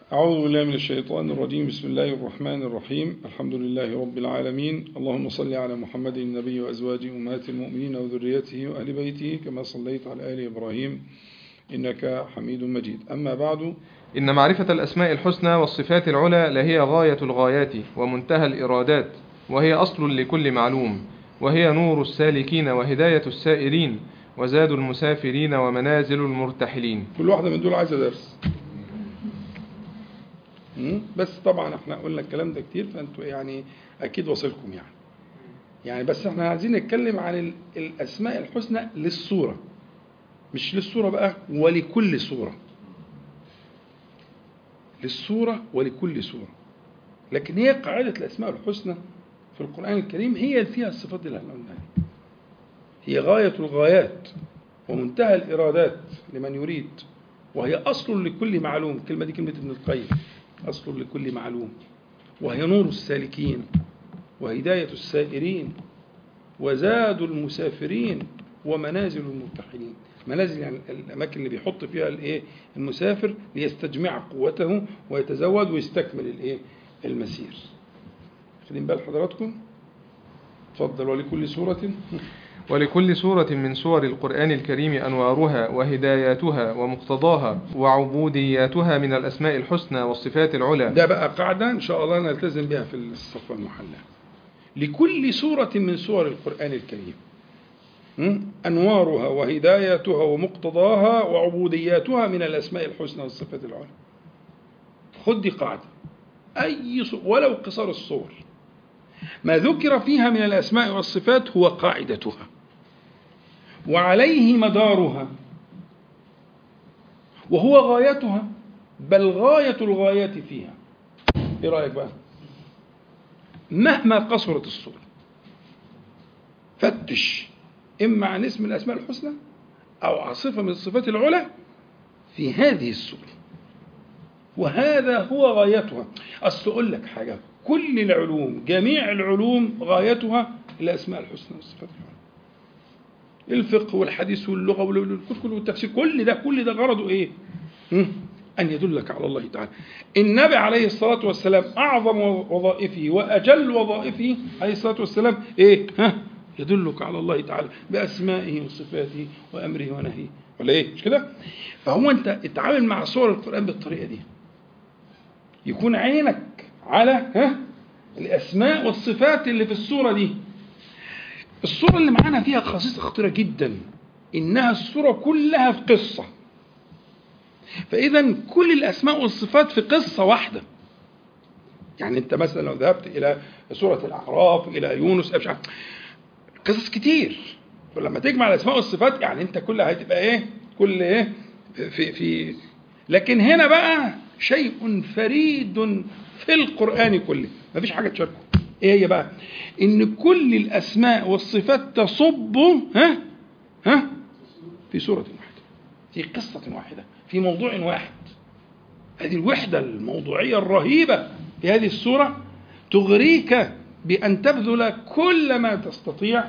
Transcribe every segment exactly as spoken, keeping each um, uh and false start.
أعوذ بالله من الشيطان الرجيم. بسم الله الرحمن الرحيم. الحمد لله رب العالمين. اللهم صل على محمد النبي وأزواجه أمهات المؤمنين وذريته وأهل بيته كما صليت على آل إبراهيم إنك حميد مجيد. أما بعد، إن معرفة الأسماء الحسنى والصفات العلى لهي غاية الغايات ومنتهى الإرادات، وهي أصل لكل معلوم، وهي نور السالكين وهداية السائرين وزاد المسافرين ومنازل المرتحلين. كل واحدة من دول عايزة درس، بس طبعا احنا قلنا الكلام ده كتير، فانتوا يعني اكيد واصلكم يعني يعني بس احنا عايزين نتكلم عن الاسماء الحسنى للصورة، مش للصورة بقى ولكل صورة، للصورة ولكل صورة. لكن هي قاعدة الاسماء الحسنى في القرآن الكريم هي اللي فيها الصفات اللي احنا قلناها، هي غاية الغايات ومنتهى الإرادات لمن يريد، وهي أصل لكل معلوم. الكلمة دي كلمة ابن القيم، أصل لكل معلوم، وهي نور السالكين وهداية السائرين وزاد المسافرين ومنازل المرتحلين. منازل يعني الأماكن اللي بيحط فيها الإيه المسافر ليستجمع قوته ويتزود ويستكمل الإيه المسير. خلين بال حضراتكم. تفضل. ولكل سورة ولكل سورة من سور القرآن الكريم أنوارها وهداياتها ومقتضاها وعبودياتها من الأسماء الحسنى والصفات العلى. ده بقى قاعدة إن شاء الله نلتزم بها في الصفوة المحلى. لكل سورة من سور القرآن الكريم أنوارها وهداياتها ومقتضاها وعبودياتها من الأسماء الحسنى والصفات العلى. خد دي قاعدة، أي ولو قصار الصور ما ذكر فيها من الأسماء والصفات هو قاعدتها وعليه مدارها وهو غايتها، بل غاية الغايات فيها. إيه رأيك بقى؟ مهما قصرت الصورة فتش إما عن اسم الأسماء الحسنى أو عن صفة من الصفات العلى في هذه السورة، وهذا هو غايتها. أصل أقول لك حاجة، كل العلوم جميع العلوم غايتها الأسماء الحسنى والصفات العلى. الفقه والحديث واللغة والكتب والتفسير، كل ده كل ده غرضه إيه؟ أن يدلك على الله تعالى. النبي عليه الصلاة والسلام أعظم وظائفه وأجل وظائفه عليه الصلاة والسلام إيه؟ ها؟ يدلك على الله تعالى بأسمائه وصفاته وأمره ونهيه، ولا إيه؟ مش كده؟ فهو أنت اتعامل مع سور القرآن بالطريقة دي، يكون عينك على ها الأسماء والصفات اللي في السورة دي. السورة اللي معانا فيها خصيصة خطيرة جدا، إنها السورة كلها في قصة، فإذا كل الأسماء والصفات في قصة واحدة. يعني أنت مثلا لو ذهبت إلى سورة الأعراف إلى يونس أبشع قصص كتير، فلما تجمع الأسماء والصفات يعني أنت كلها هتبقى إيه كل إيه في في لكن هنا بقى شيء فريد في القرآن كله، ما فيش حاجة تشاركه. إيه هي بقى؟ إن كل الأسماء والصفات تصب ها ها في سورة واحدة، في قصة واحدة، في موضوع واحد. هذه الوحدة الموضوعية الرهيبة في هذه السورة تغريك بأن تبذل كل ما تستطيع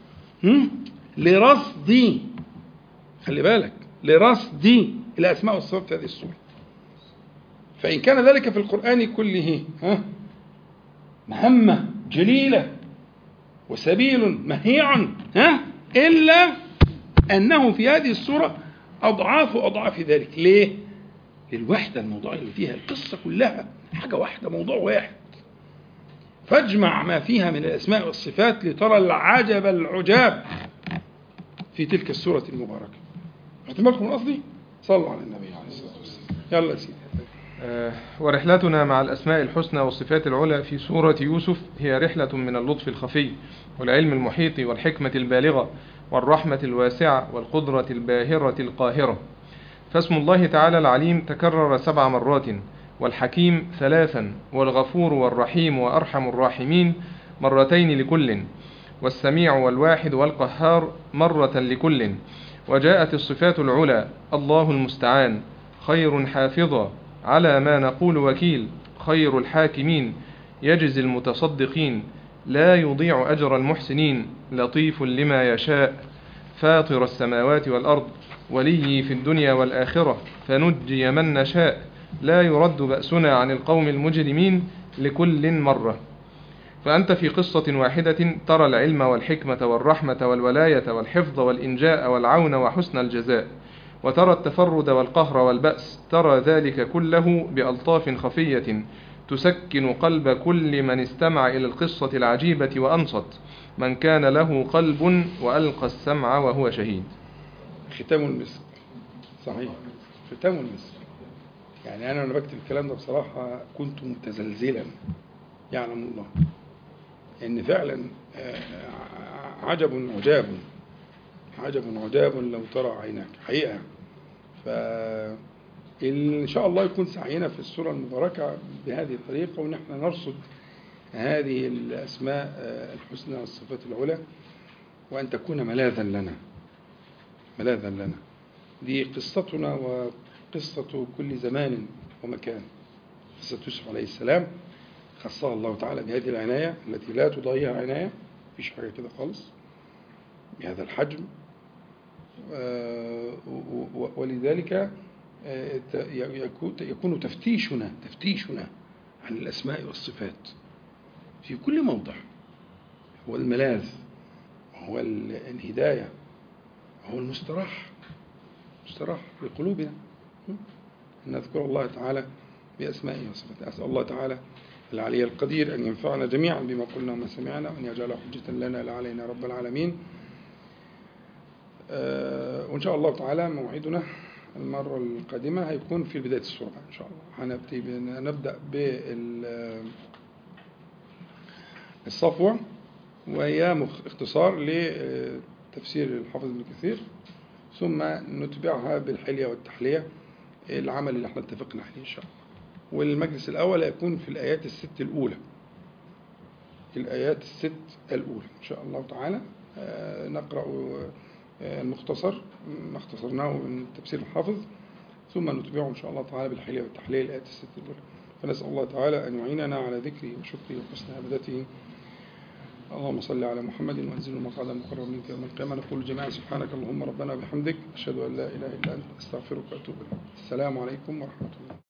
لرصد، خلي بالك، لرصد الأسماء والصفات في هذه السورة. فإن كان ذلك في القرآن كله ها مهمة جليلة وسبيل مهيع ها إلا أنه في هذه السورة أضعاف أضعاف ذلك. ليه؟ للوحدة الموضوعية اللي فيها، القصة كلها حاجة واحدة، موضوع واحد. فاجمع ما فيها من الأسماء والصفات لترى العجب العجاب في تلك السورة المباركة. احتمالكم قصدي؟ صلوا على النبي عليه الصلاة والسلام. يلا يا سيدي. آه ورحلتنا مع الأسماء الحسنى والصفات العلى في سورة يوسف هي رحلة من اللطف الخفي والعلم المحيط والحكمة البالغة والرحمة الواسعة والقدرة الباهرة القاهرة. فاسم الله تعالى العليم تكرر سبع مرات، والحكيم ثلاثا، والغفور والرحيم وأرحم الراحمين مرتين لكل، والسميع والواحد والقهار مرة لكل. وجاءت الصفات العلى: الله المستعان، خير حافظا، على ما نقول وكيل، خير الحاكمين، يجزي المتصدقين، لا يضيع أجر المحسنين، لطيف لما يشاء، فاطر السماوات والأرض، ولي في الدنيا والآخرة، فنجي من نشاء، لا يرد بأسنا عن القوم المجرمين لكل مرة. فأنت في قصة واحدة ترى العلم والحكمة والرحمة والولاية والحفظ والإنجاء والعون وحسن الجزاء، وترى التفرد والقهر والبأس، ترى ذلك كله بألطاف خفية تسكن قلب كل من استمع إلى القصة العجيبة وأنصت، من كان له قلب وألقى السمع وهو شهيد. ختام المسك. صحيح، ختام المسك. يعني أنا لما بكتب الكلام ده بصراحة كنت متزلزلا، يعلم الله إن فعلا عجب عجاب عجب عجاب لو ترى عيناك حقيقة. فإن شاء الله يكون سعينا في السورة المباركة بهذه الطريقة، ونحن نرصد هذه الأسماء الحسنى والصفات العلى، وأن تكون ملاذا لنا ملاذا لنا. دي قصتنا وقصة كل زمان ومكان. قصة يوسف عليه السلام خصها الله تعالى بهذه العناية التي لا تضاهيها عناية، مفيش حاجة كده خالص بهذا الحجم. ولذلك يكون تفتيشنا تفتيشنا عن الأسماء والصفات في كل موضع هو الملاذ، وهو الهداية، وهو المستراح مستراح لقلوبنا، أن نذكر الله تعالى بأسمائه وصفاته. أسأل الله تعالى العلي القدير أن ينفعنا جميعا بما قلنا وما سمعنا، وأن يجعله حجة لنا لا علينا رب العالمين. أه وإن شاء الله تعالى موعدنا المرة القادمة هيكون في بداية السورة إن شاء الله. هنبدأ بالصفوة، وهي اختصار لتفسير الحافظ ابن كثير، ثم نتبعها بالحلية والتحلية، العمل اللي احنا اتفقنا عليه إن شاء الله. والمجلس الأول يكون في الآيات الست الأولى الآيات الست الأولى إن شاء الله تعالى. نقرأ المختصر ما اختصرناه من تفسير الحافظ، ثم نتبعه إن شاء الله تعالى بالحلية والتحلية الآيات الست الأولى. فنسأل الله تعالى أن يعيننا على ذكره وشكره وحسن عبادته. اللهم صل على محمد وانزل المقعد المقرب منك يوم القيامة. نقول جميعا سبحانك اللهم ربنا وبحمدك، أشهد أن لا إله إلا أنت، أستغفرك وأتوب إليك. السلام عليكم ورحمة الله.